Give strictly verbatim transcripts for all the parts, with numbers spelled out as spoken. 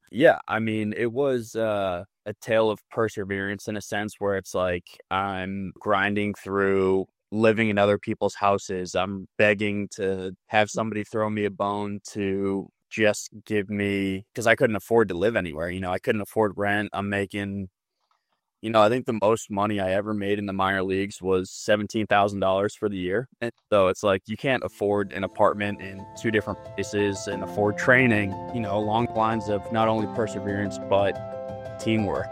Yeah, I mean, it was uh, a tale of perseverance in a sense where it's like I'm grinding through living in other people's houses. I'm begging to have somebody throw me a bone to just give me, because I couldn't afford to live anywhere. You know, I couldn't afford rent. I'm making, you know, I think the most money I ever made in the minor leagues was seventeen thousand dollars for the year. And so it's like you can't afford an apartment in two different places and afford training, you know, along the lines of not only perseverance, but teamwork.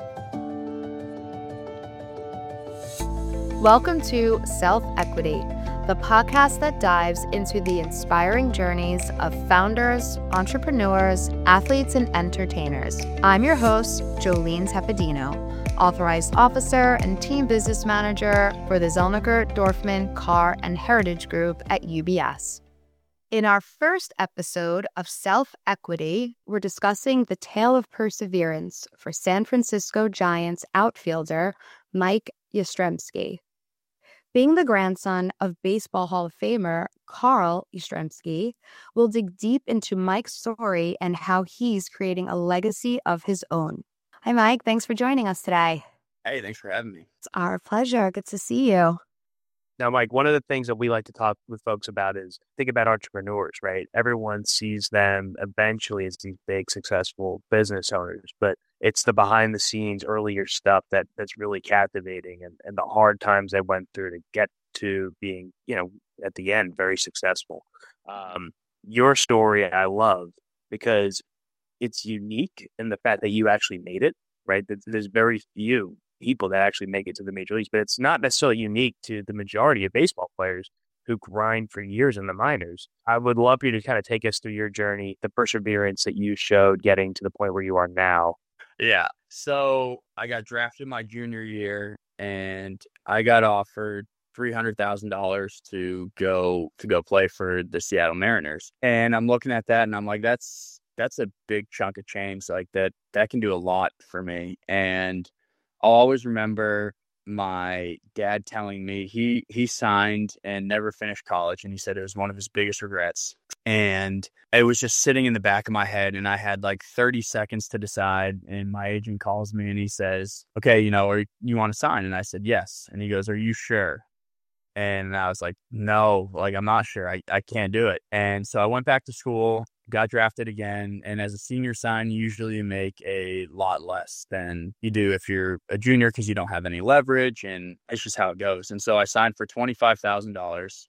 Welcome to Self Equity, the podcast that dives into the inspiring journeys of founders, entrepreneurs, athletes, and entertainers. I'm your host, Jolene Tepedino, authorized officer and team business manager for the Zellniker, Dorfman, Carr, and Heritage Group at U B S. In our first episode of Self Equity, we're discussing the tale of perseverance for San Francisco Giants outfielder Mike Yastrzemski. Being the grandson of Baseball Hall of Famer Carl Yastrzemski, we'll dig deep into Mike's story and how he's creating a legacy of his own. Hi, Mike. Thanks for joining us today. Hey, thanks for having me. It's our pleasure. Good to see you. Now, Mike, one of the things that we like to talk with folks about is think about entrepreneurs, right? Everyone sees them eventually as these big, successful business owners, but it's the behind the scenes earlier stuff that that's really captivating and, and the hard times they went through to get to being, you know, at the end, very successful. Um, your story I love because it's unique in the fact that you actually made it, right? There's very few people that actually make it to the major leagues, but it's not necessarily unique to the majority of baseball players who grind for years in the minors. I would love you to kind of take us through your journey, the perseverance that you showed getting to the point where you are now. Yeah. So I got drafted my junior year and I got offered three hundred thousand dollars to go to go play for the Seattle Mariners. And I'm looking at that and I'm like, that's that's a big chunk of change. Like that that can do a lot for me. And I'll always remember my dad telling me he he signed and never finished college, and he said it was one of his biggest regrets. And it was just sitting in the back of my head, and I had like thirty seconds to decide. And my agent calls me and he says, "Okay, you know, or you want to sign?" And I said, "Yes." And he goes, "Are you sure?" And I was like, "No, like I'm not sure. I, I can't do it." And so I went back to school, got drafted again. And as a senior sign, you usually make a lot less than you do if you're a junior because you don't have any leverage. And it's just how it goes. And so I signed for twenty-five thousand dollars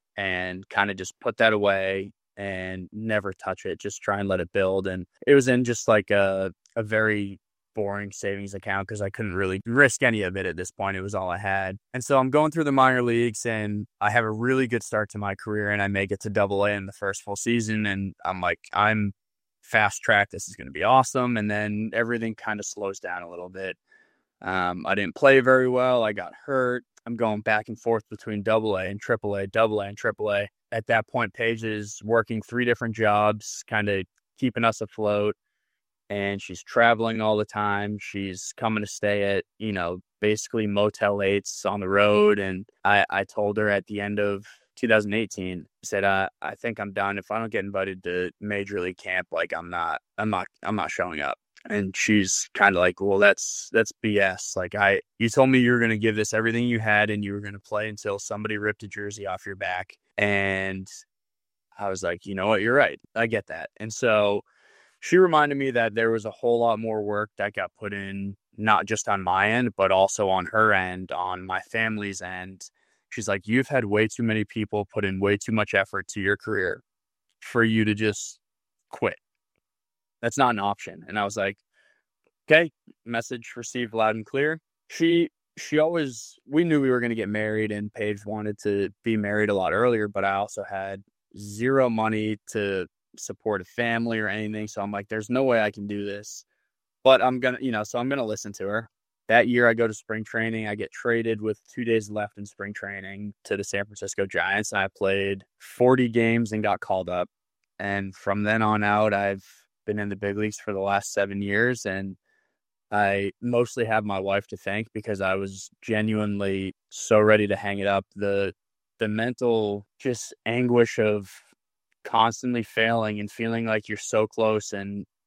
and kind of just put that away and never touch it, just try and let it build. And it was in just like a, a very boring savings account because I couldn't really risk any of it at this point. It was all I had. And so I'm going through the minor leagues and I have a really good start to my career and I make it to double A in the first full season. And I'm like, I'm fast track. This is going to be awesome. And then everything kind of slows down a little bit. Um, I didn't play very well. I got hurt. I'm going back and forth between double A and triple A, double A and triple A. At that point, Paige is working three different jobs, kind of keeping us afloat. And she's traveling all the time. She's coming to stay at, you know, basically Motel eights on the road. And I, I told her at the end of two thousand eighteen, I said, uh, I think I'm done. If I don't get invited to major league camp, like I'm not, I'm not, I'm not showing up. And she's kind of like, well, that's, that's B S. Like I, you told me you were going to give this everything you had and you were going to play until somebody ripped a jersey off your back. And I was like, you know what? You're right. I get that. And so she reminded me that there was a whole lot more work that got put in, not just on my end, but also on her end, on my family's end. She's like, you've had way too many people put in way too much effort to your career for you to just quit. That's not an option. And I was like, okay, message received loud and clear. She, she always, we knew we were going to get married and Paige wanted to be married a lot earlier, but I also had zero money to support a family or anything. So I'm like, there's no way I can do this, but I'm going to, you know, so I'm going to listen to her. That year I go to spring training. I get traded with two days left in spring training to the San Francisco Giants. I played forty games and got called up. And from then on out, I've been in the big leagues for the last seven years. And I mostly have my wife to thank because I was genuinely so ready to hang it up. The, the mental just anguish of constantly failing and feeling like you're so close and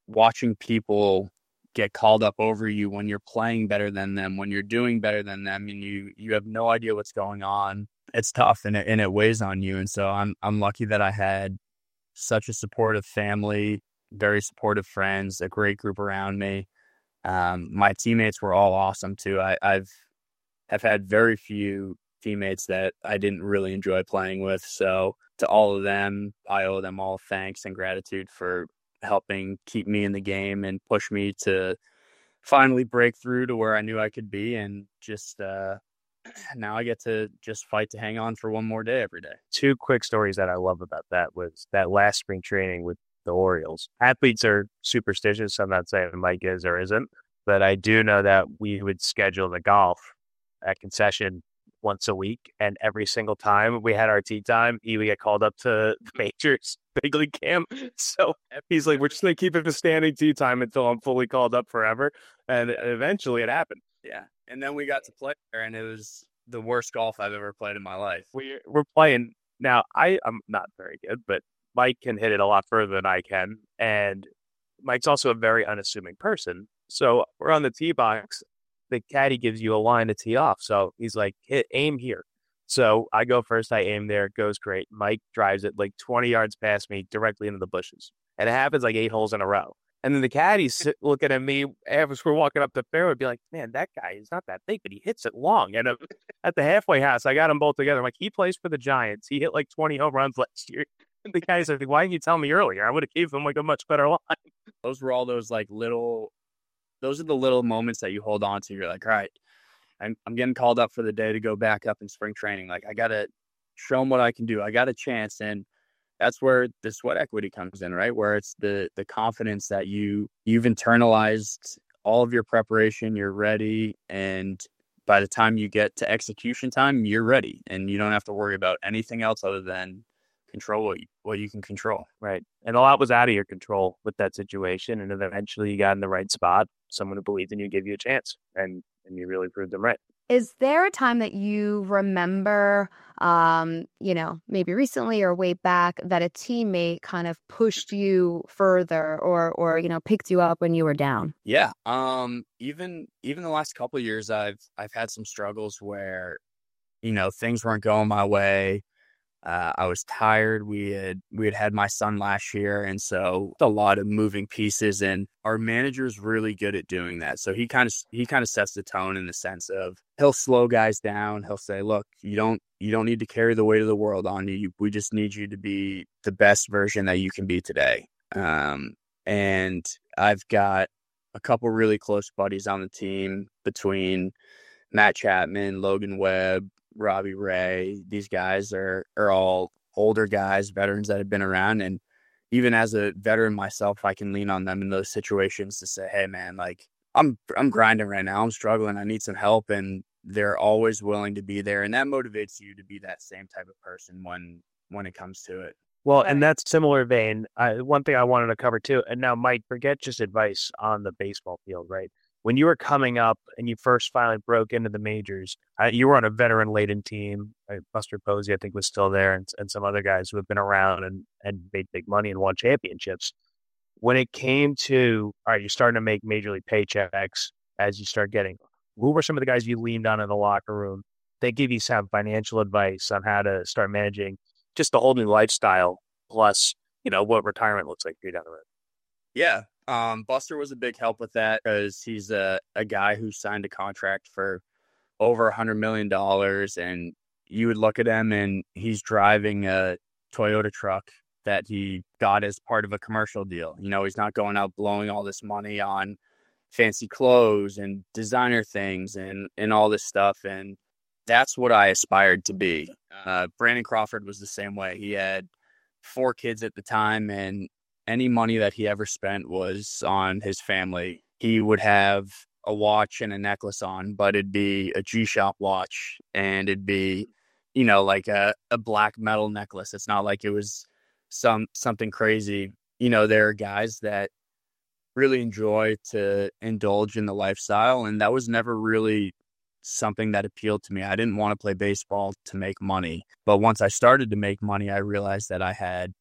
watching people get called up over you when you're playing better than them, when you're doing better than them, and you you have no idea what's going on. It's tough, and it and it weighs on you. And so I'm I'm lucky that I had such a supportive family, very supportive friends, a great group around me. Um, my teammates were all awesome too. I, I've have had very few teammates that I didn't really enjoy playing with. So to all of them, I owe them all thanks and gratitude for helping keep me in the game and push me to finally break through to where I knew I could be. And just uh, now I get to just fight to hang on for one more day every day. Two quick stories that I love about that was that last spring training with the Orioles. Athletes are superstitious. I'm not saying Mike is or isn't, but I do know that we would schedule the golf at concession once a week, and every single time we had our tee time, he would get called up to the majors big league camp. So he's like, we're just going to keep it a standing tee time until I'm fully called up forever. And eventually it happened. Yeah. And then we got to play there, and it was the worst golf I've ever played in my life. We, we're playing now. I, I'm not very good, but Mike can hit it a lot further than I can. And Mike's also a very unassuming person. So we're on the tee box. The caddy gives you a line to tee off. So he's like, hit, aim here. So I go first. I aim there. It goes great. Mike drives it like twenty yards past me directly into the bushes. And it happens like eight holes in a row. And then the caddy's looking at me as we're walking up the fairway, be like, man, that guy is not that big, but he hits it long. And at the halfway house, I got them both together. I'm like, he plays for the Giants. He hit like twenty home runs last year. And the guy's like, why didn't you tell me earlier? I would have gave him like a much better line. Those were all those like little... Those are the little moments that you hold on to. You're like, all right, I'm, I'm getting called up for the day to go back up in spring training. Like, I got to show them what I can do. I got a chance. And that's where the sweat equity comes in, right? Where it's the the confidence that you, you've internalized all of your preparation, you're ready. And by the time you get to execution time, you're ready. And you don't have to worry about anything else other than control what you, what you can control. Right. And a lot was out of your control with that situation. And eventually you got in the right spot. Someone who believed in you gave you a chance, and, and you really proved them right. Is there a time that you remember, um, you know, maybe recently or way back, that a teammate kind of pushed you further or, or, you know, picked you up when you were down? Yeah. Um, even, even the last couple of years, I've, I've had some struggles where, you know, things weren't going my way. Uh, I was tired. We had we had had my son last year, and so a lot of moving pieces. And our manager's really good at doing that. So he kind of he kind of sets the tone in the sense of he'll slow guys down. He'll say, "Look, you don't you don't need to carry the weight of the world on you. We just need you to be the best version that you can be today." Um, and I've got a couple really close buddies on the team between Matt Chapman, Logan Webb, Robbie Ray. These guys are are all older guys, veterans that have been around. And even as a veteran myself, I can lean on them in those situations to say, hey man, like I'm I'm grinding right now. I'm struggling. I need some help. And they're always willing to be there. And that motivates you to be that same type of person when when it comes to it. Well, and that's similar vein. I, one thing I wanted to cover too, and now Mike, forget just advice on the baseball field, right? When you were coming up and you first finally broke into the majors, uh, you were on a veteran-laden team. Right? Buster Posey, I think, was still there, and, and some other guys who have been around and, and made big money and won championships. When it came to, all right, you're starting to make major league paychecks as you start getting, who were some of the guys you leaned on in the locker room? They give you some financial advice on how to start managing just the whole new lifestyle, plus, you know, what retirement looks like for you down the road. Yeah. Um, Buster was a big help with that because he's a, a guy who signed a contract for over a hundred million dollars, and you would look at him and he's driving a Toyota truck that he got as part of a commercial deal. You know, he's not going out blowing all this money on fancy clothes and designer things and, and all this stuff. And that's what I aspired to be. Uh, Brandon Crawford was the same way. He had four kids at the time, and any money that he ever spent was on his family. He would have a watch and a necklace on, but it'd be a G-Shock watch, and it'd be, you know, like a, a black metal necklace. It's not like it was some something crazy. You know, there are guys that really enjoy to indulge in the lifestyle, and that was never really something that appealed to me. I didn't want to play baseball to make money. But once I started to make money, I realized that I had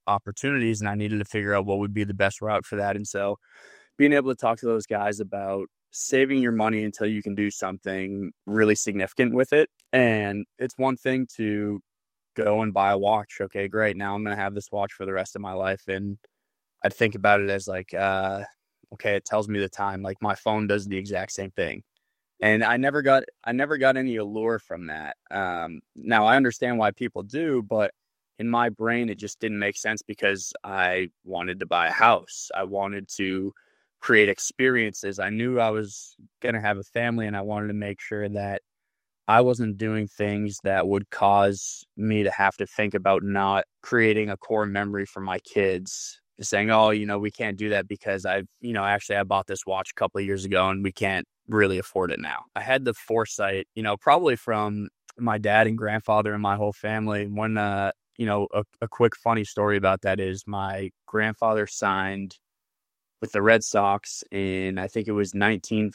opportunities, and I needed to figure out what would be the best route for that. And so being able to talk to those guys about saving your money until you can do something really significant with it. And it's one thing to go and buy a watch. Okay, great. Now I'm going to have this watch for the rest of my life. And I'd think about it as like, uh, okay, it tells me the time. Like my phone does the exact same thing. And I never got, I never got any allure from that. Um, now I understand why people do, but in my brain, it just didn't make sense because I wanted to buy a house. I wanted to create experiences. I knew I was going to have a family, and I wanted to make sure that I wasn't doing things that would cause me to have to think about not creating a core memory for my kids. Saying, oh, you know, we can't do that because I've, you know, actually I bought this watch a couple of years ago and we can't really afford it now. I had the foresight, you know, probably from my dad and grandfather and my whole family. When, uh, you know, a, a quick funny story about that is my grandfather signed with the Red Sox in, I think it was nineteen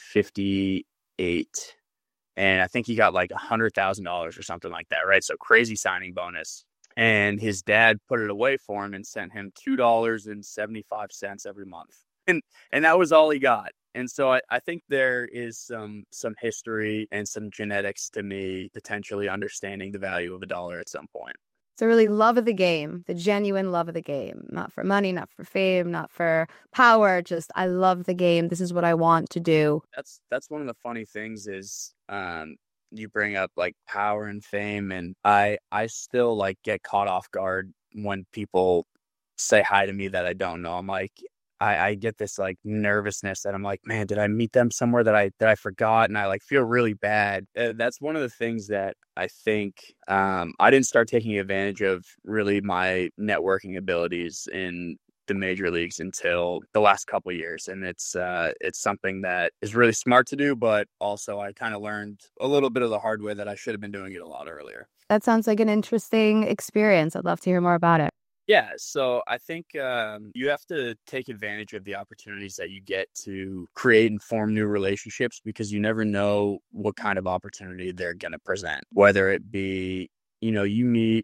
fifty-eight. And I think he got like one hundred thousand dollars or something like that, right? So crazy signing bonus. And his dad put it away for him and sent him two dollars and seventy-five cents every month. And and that was all he got. And so I, I think there is some some history and some genetics to me potentially understanding the value of a dollar at some point. So really love of the game, the genuine love of the game, not for money, not for fame, not for power, just I love the game. This is what I want to do. That's that's one of the funny things is um you bring up like power and fame, and I I still like get caught off guard when people say hi to me that I don't know. I'm like, I, I get this like nervousness that I'm like, man, did I meet them somewhere that I that I forgot? And I like feel really bad. Uh, that's one of the things that I think um, I didn't start taking advantage of really my networking abilities in the major leagues until the last couple of years. And it's uh, it's something that is really smart to do, but also I kind of learned a little bit of the hard way that I should have been doing it a lot earlier. That sounds like an interesting experience. I'd love to hear more about it. Yeah, so I think um, you have to take advantage of the opportunities that you get to create and form new relationships, because you never know what kind of opportunity they're going to present. Whether it be, you know, you meet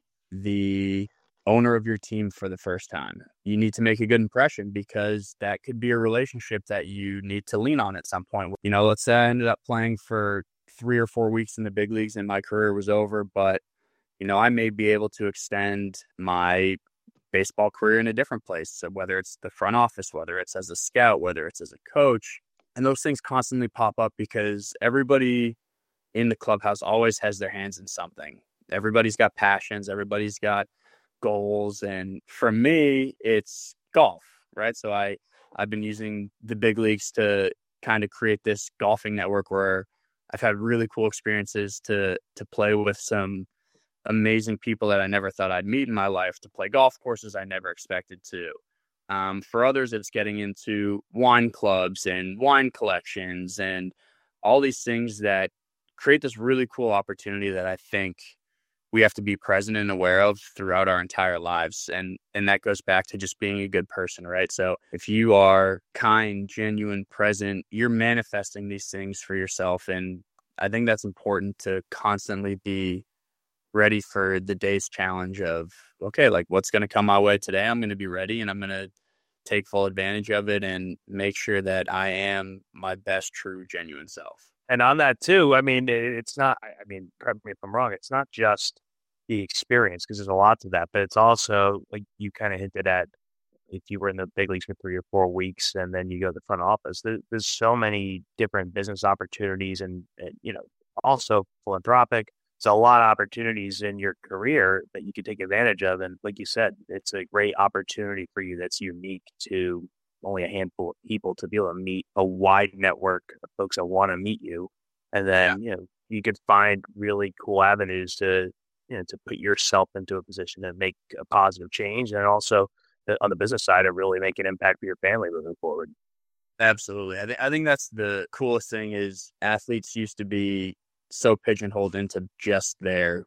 the owner of your team for the first time. You need to make a good impression, because that could be a relationship that you need to lean on at some point. You know, let's say I ended up playing for three or four weeks in the big leagues and my career was over, but, you know, I may be able to extend my baseball career in a different place. So whether it's the front office, whether it's as a scout, whether it's as a coach, and those things constantly pop up because everybody in the clubhouse always has their hands in something. Everybody's got passions. Everybody's got goals. And for me, it's golf, right? So I, I've been using the big leagues to kind of create this golfing network where I've had really cool experiences to, to play with some amazing people that I never thought I'd meet in my life, to play golf courses I never expected to. Um, for others, it's getting into wine clubs and wine collections and all these things that create this really cool opportunity that I think we have to be present and aware of throughout our entire lives. And, and that goes back to just being a good person, right? So if you are kind, genuine, present, you're manifesting these things for yourself. And I think that's important to constantly be ready for the day's challenge of, okay, like what's going to come my way today? I'm going to be ready and I'm going to take full advantage of it and make sure that I am my best, true, genuine self. And on that too, I mean, it's not, I mean, correct me if I'm wrong, it's not just the experience, because there's a lot to that, but it's also like you kind of hinted at, if you were in the big leagues for three or four weeks and then you go to the front office, there, there's so many different business opportunities and, and, you know, also philanthropic. It's a lot of opportunities in your career that you can take advantage of. And like you said, it's a great opportunity for you that's unique to only a handful of people to be able to meet a wide network of folks that want to meet you. And then, yeah. you know, you could find really cool avenues to, you know, to put yourself into a position to make a positive change. And also on the business side, to really make an impact for your family moving forward. Absolutely. I, th- I think that's the coolest thing is athletes used to be so pigeonholed into just their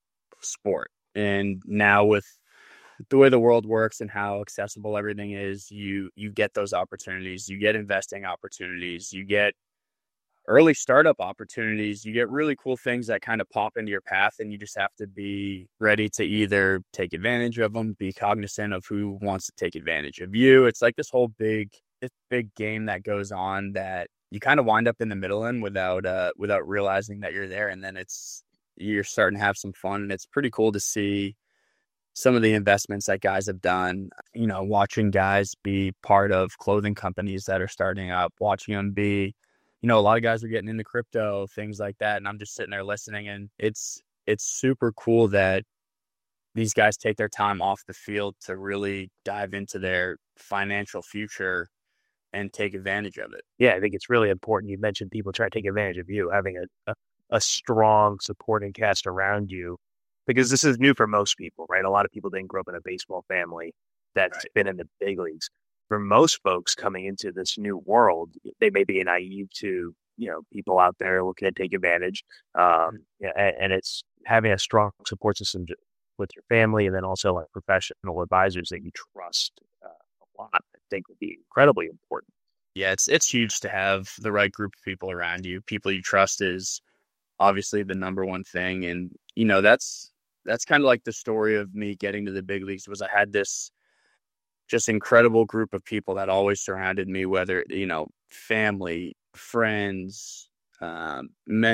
sport. And now with the way the world works and how accessible everything is, you you get those opportunities, you get investing opportunities, you get early startup opportunities, you get really cool things that kind of pop into your path, and you just have to be ready to either take advantage of them, be cognizant of who wants to take advantage of you. It's like this whole big, this big game that goes on that you kind of wind up in the middle in without, uh, without realizing that you're there. And then it's, you're starting to have some fun, and it's pretty cool to see some of the investments that guys have done, you know, watching guys be part of clothing companies that are starting up, watching them be, you know, a lot of guys are getting into crypto, things like that. And I'm just sitting there listening, and it's, it's super cool that these guys take their time off the field to really dive into their financial future and take advantage of it. Yeah, I think it's really important. You mentioned people try to take advantage of you, having a, a, a strong supporting cast around you, because this is new for most people, right? A lot of people didn't grow up in a baseball family that's Right. been in the big leagues. For most folks coming into this new world, they may be naive to, you know, people out there looking to take advantage. Um, yeah, and, and it's having a strong support system j- with your family, and then also like professional advisors that you trust uh, a lot. I think would be incredibly important. Yeah, it's it's huge to have the right group of people around you. People you trust is obviously the number one thing. And, you know, that's that's kind of like the story of me getting to the big leagues. Was I had this just incredible group of people that always surrounded me, whether, you know, family, friends, um,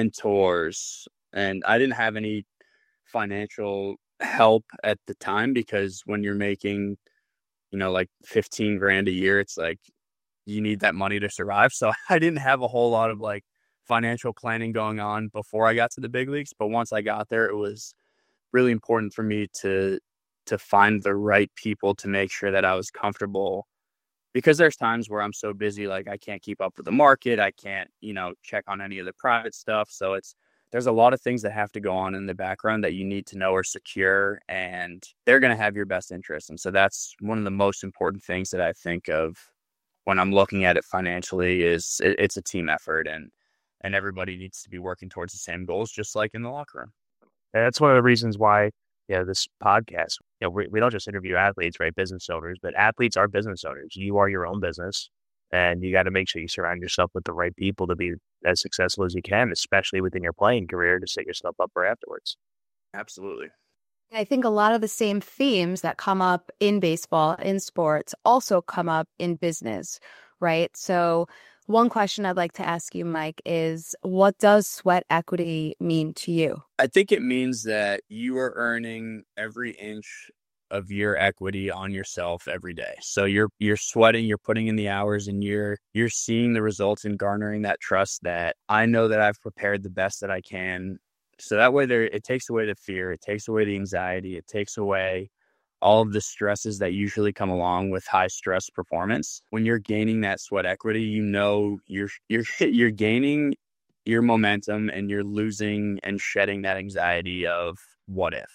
mentors. And I didn't have any financial help at the time, because when you're making, you know, like fifteen grand a year, it's like you need that money to survive. So I didn't have a whole lot of like financial planning going on before I got to the big leagues. But once I got there, it was really important for me to to find the right people to make sure that I was comfortable, because there's times where I'm so busy, like I can't keep up with the market. I can't, you know, check on any of the private stuff. So it's, there's a lot of things that have to go on in the background that you need to know are secure, and they're going to have your best interest. And so that's one of the most important things that I think of when I'm looking at it financially is it, it's a team effort, and, and everybody needs to be working towards the same goals, just like in the locker room. And that's one of the reasons why, you know, this podcast, you know, we, we don't just interview athletes, right? Business owners, but athletes are business owners. You are your own business, and you got to make sure you surround yourself with the right people to be as successful as you can, especially within your playing career, to set yourself up for afterwards. Absolutely. I think a lot of the same themes that come up in baseball, in sports, also come up in business, right? So one question I'd like to ask you, Mike, is what does sweat equity mean to you? I think it means that you are earning every inch of your equity on yourself every day. So you're you're sweating, you're putting in the hours, and you're you're seeing the results and garnering that trust that I know that I've prepared the best that I can. So that way there it takes away the fear, it takes away the anxiety, it takes away all of the stresses that usually come along with high stress performance. When you're gaining that sweat equity, you know you're you're you're gaining your momentum, and you're losing and shedding that anxiety of what if.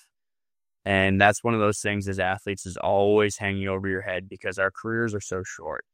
And that's one of those things as athletes is always hanging over your head, because our careers are so short.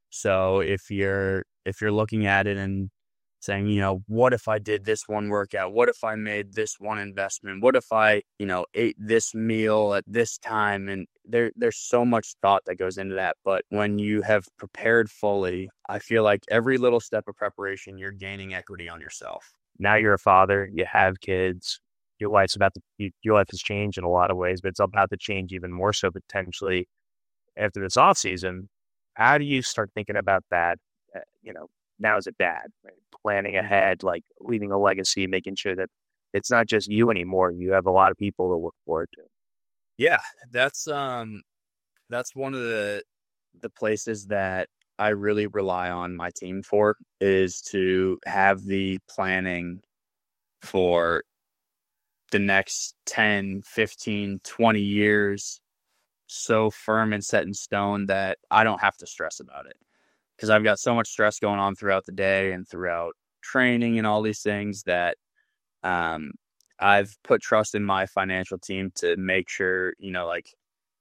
So if you're if you're looking at it and saying, you know, what if I did this one workout? What if I made this one investment? What if I, you know, ate this meal at this time? And there there's so much thought that goes into that. But when you have prepared fully, I feel like every little step of preparation, you're gaining equity on yourself. Now you're a father, you have kids, your life's about to, you, your life has changed in a lot of ways, but it's about to change even more so potentially after this off season. How do you start thinking about that, uh, you know, now as a dad, right? Planning ahead, like leaving a legacy, making sure that it's not just you anymore. You have a lot of people to look forward to. Yeah, that's um that's one of the the places that I really rely on my team for, is to have the planning for the next ten, fifteen, twenty years so firm and set in stone that I don't have to stress about it. Because I've got so much stress going on throughout the day and throughout training and all these things that um, I've put trust in my financial team to make sure, you know, like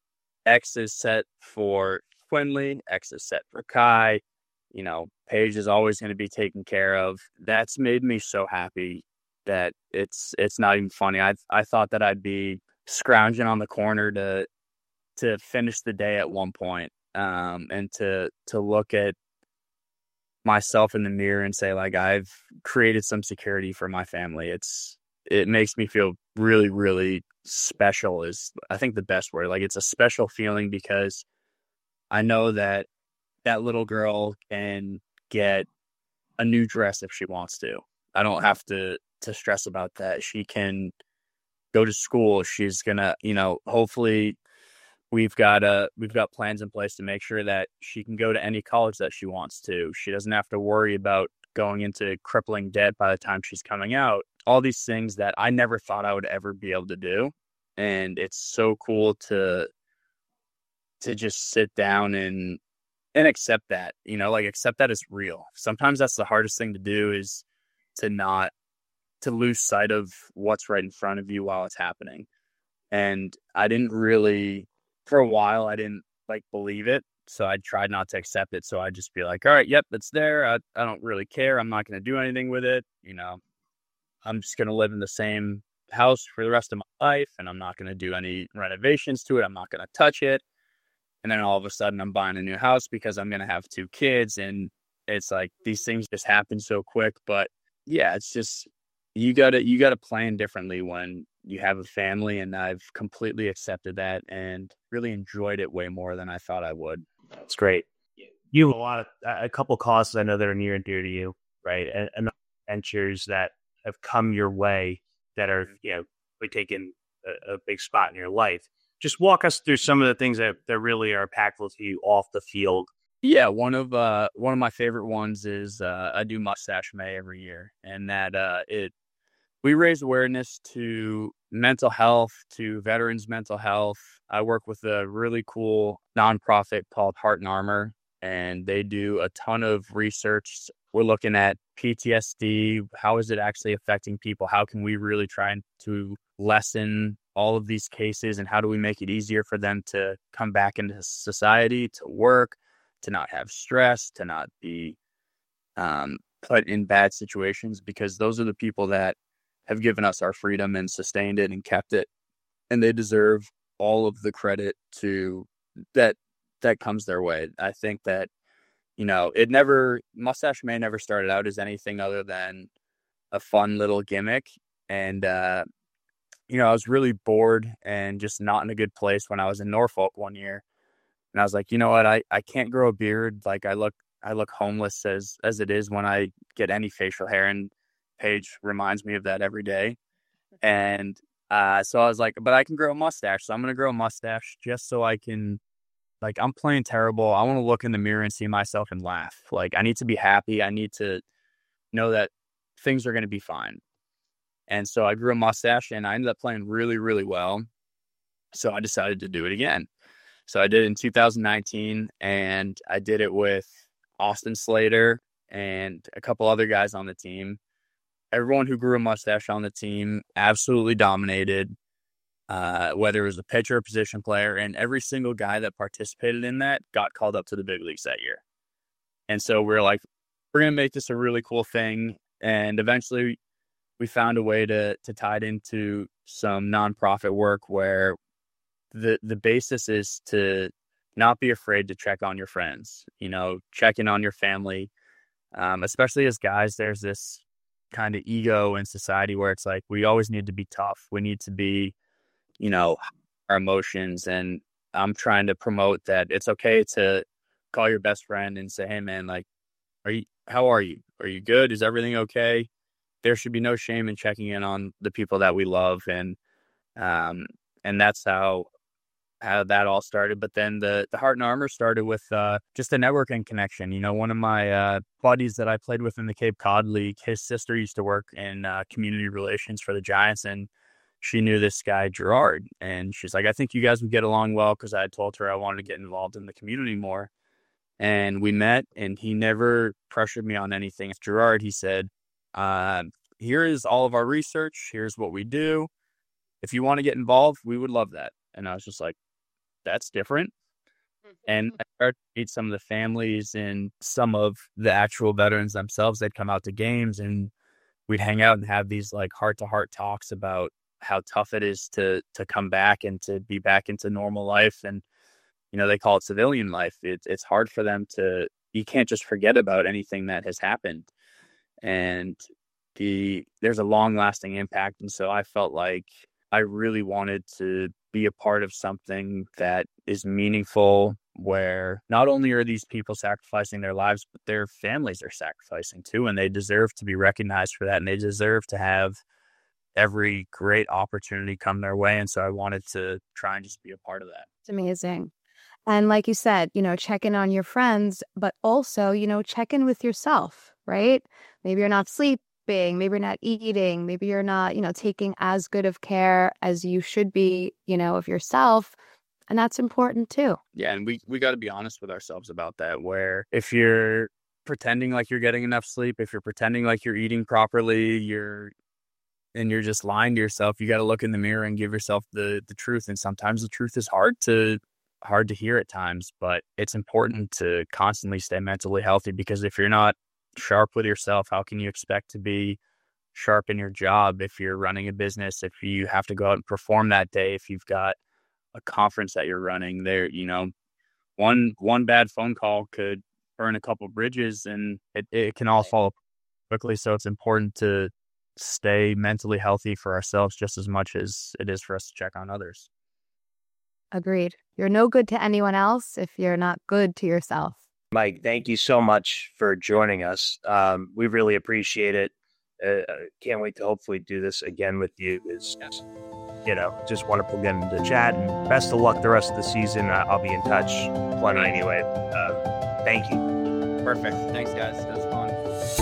X is set for Quinley, X is set for Kai, you know, Paige is always going to be taken care of. That's made me so happy that it's it's not even funny. I I thought that I'd be scrounging on the corner to to finish the day at one point, um, and to to look at myself in the mirror and say, like, I've created some security for my family. It's, it makes me feel really, really special is, I think, the best word. Like, it's a special feeling because I know that that little girl can get a new dress if she wants to. I don't have to, to stress about that. She can go to school. She's gonna, you know, hopefully we've got uh we've got plans in place to make sure that she can go to any college that she wants to. She doesn't have to worry about going into crippling debt by the time she's coming out. All these things that I never thought I would ever be able to do. And it's so cool to to just sit down and and accept that, you know, like accept that it's real. Sometimes that's the hardest thing to do, is to not to lose sight of what's right in front of you while it's happening. And I didn't really, for a while, I didn't like believe it. So I tried not to accept it. So I'd just be like, all right, yep, it's there. I, I don't really care. I'm not going to do anything with it. You know, I'm just going to live in the same house for the rest of my life, and I'm not going to do any renovations to it. I'm not going to touch it. And then all of a sudden I'm buying a new house because I'm going to have two kids. And it's like, these things just happen so quick. But yeah, it's just, you gotta, you gotta plan differently when you have a family. And I've completely accepted that and really enjoyed it way more than I thought I would. That's great. You have a lot of, a couple causes I know that are near and dear to you, right? And, and ventures that have come your way that are, you know, really taking a, a big spot in your life. Just walk us through some of the things that, that really are impactful to you off the field. Yeah, one of uh one of my favorite ones is uh I do Mustache May every year, and that uh it we raise awareness to mental health, to veterans' mental health. I work with a really cool nonprofit called Heart and Armor, and they do a ton of research. We're looking at P T S D. How is it actually affecting people? How can we really try to lessen all of these cases, and how do we make it easier for them to come back into society, to work, to not have stress, to not be um, put in bad situations, because those are the people that have given us our freedom and sustained it and kept it. And they deserve all of the credit to that, that comes their way. I think that, you know, it never, Mustache May never started out as anything other than a fun little gimmick. And, uh, you know, I was really bored and just not in a good place when I was in Norfolk one year. And I was like, you know what, I, I can't grow a beard. Like I look, I look homeless as, as it is when I get any facial hair, and Paige reminds me of that every day. And, uh, so I was like, but I can grow a mustache. So I'm going to grow a mustache just so I can, like, I'm playing terrible. I want to look in the mirror and see myself and laugh. Like, I need to be happy. I need to know that things are going to be fine. And so I grew a mustache, and I ended up playing really, really well. So I decided to do it again. So I did it in two thousand nineteen, and I did it with Austin Slater and a couple other guys on the team. Everyone who grew a mustache on the team absolutely dominated, uh, whether it was a pitcher or position player, and every single guy that participated in that got called up to the big leagues that year. And so we we're like, we're going to make this a really cool thing. And eventually we found a way to to tie it into some nonprofit work where the the basis is to not be afraid to check on your friends, you know, check in on your family. Um, especially as guys, there's this kind of ego in society where it's like, we always need to be tough. We need to be, you know, our emotions. And I'm trying to promote that it's okay to call your best friend and say, hey man, like, are you, how are you? Are you good? Is everything okay? There should be no shame in checking in on the people that we love. And, um, and that's how, how that all started. But then the, the Heart and Armor started with, uh, just a networking connection. You know, one of my, uh, buddies that I played with in the Cape Cod League, his sister used to work in, uh, community relations for the Giants, and she knew this guy, Gerard. And she's like, I think you guys would get along well, because I had told her I wanted to get involved in the community more. And we met, and he never pressured me on anything. Gerard, he said, uh, here is all of our research. Here's what we do. If you want to get involved, we would love that. And I was just like, that's different. And I started to meet some of the families and some of the actual veterans themselves. They'd come out to games, and we'd hang out and have these like heart to heart talks about how tough it is to, to come back and to be back into normal life. And, you know, they call it civilian life. It's, it's hard for them to, you can't just forget about anything that has happened. And the there's a long lasting impact. And so I felt like I really wanted to be a part of something that is meaningful, where not only are these people sacrificing their lives, but their families are sacrificing too. And they deserve to be recognized for that. And they deserve to have every great opportunity come their way. And so I wanted to try and just be a part of that. It's amazing. And like you said, you know, check in on your friends, but also, you know, check in with yourself, right? Maybe you're not sleeping, maybe you're not eating, maybe you're not, you know, taking as good of care as you should be, you know, of yourself. And that's important too. Yeah. And we, we got to be honest with ourselves about that, where if you're pretending like you're getting enough sleep, if you're pretending like you're eating properly, you're and you're just lying to yourself, you got to look in the mirror and give yourself the the truth. And sometimes the truth is hard to hard to hear at times, but it's important to constantly stay mentally healthy, because if you're not sharp with yourself, how can you expect to be sharp in your job if you're running a business, if you have to go out and perform that day, if you've got a conference that you're running there, you know, one one bad phone call could burn a couple bridges, and it, it can all fall quickly. So it's important to stay mentally healthy for ourselves just as much as it is for us to check on others. Agreed. You're no good to anyone else if you're not good to yourself. Mike, thank you so much for joining us. Um, we really appreciate it. Uh, can't wait to hopefully do this again with you. It's, you know, just wonderful getting to chat, and best of luck the rest of the season. I'll be in touch plenty anyway. Uh, thank you. Perfect. Thanks, guys. That was fun.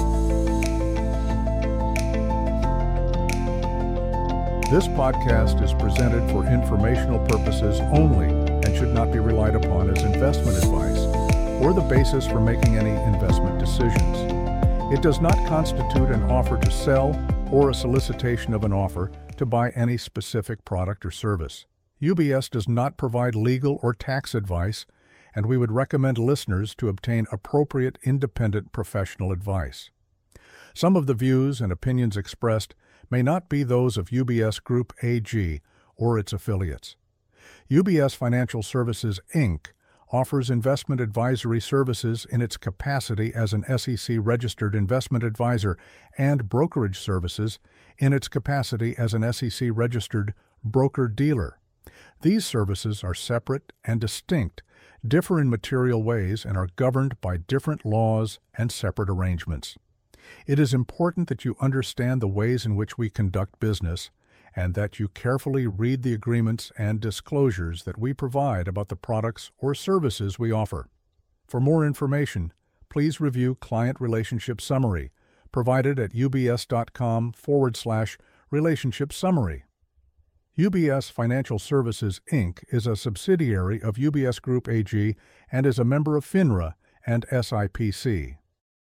This podcast is presented for informational purposes only and should not be relied upon as investment advice or the basis for making any investment decisions. It does not constitute an offer to sell or a solicitation of an offer to buy any specific product or service. U B S does not provide legal or tax advice, and we would recommend listeners to obtain appropriate independent professional advice. Some of the views and opinions expressed may not be those of U B S Group A G or its affiliates. U B S Financial Services, Incorporated offers investment advisory services in its capacity as an S E C-registered investment advisor and brokerage services in its capacity as an S E C-registered broker-dealer. These services are separate and distinct, differ in material ways, and are governed by different laws and separate arrangements. It is important that you understand the ways in which we conduct business, and that you carefully read the agreements and disclosures that we provide about the products or services we offer. For more information, please review Client Relationship Summary, provided at ubs.com forward slash relationship summary. U B S Financial Services, Incorporated is a subsidiary of U B S Group A G and is a member of FINRA and S I P C.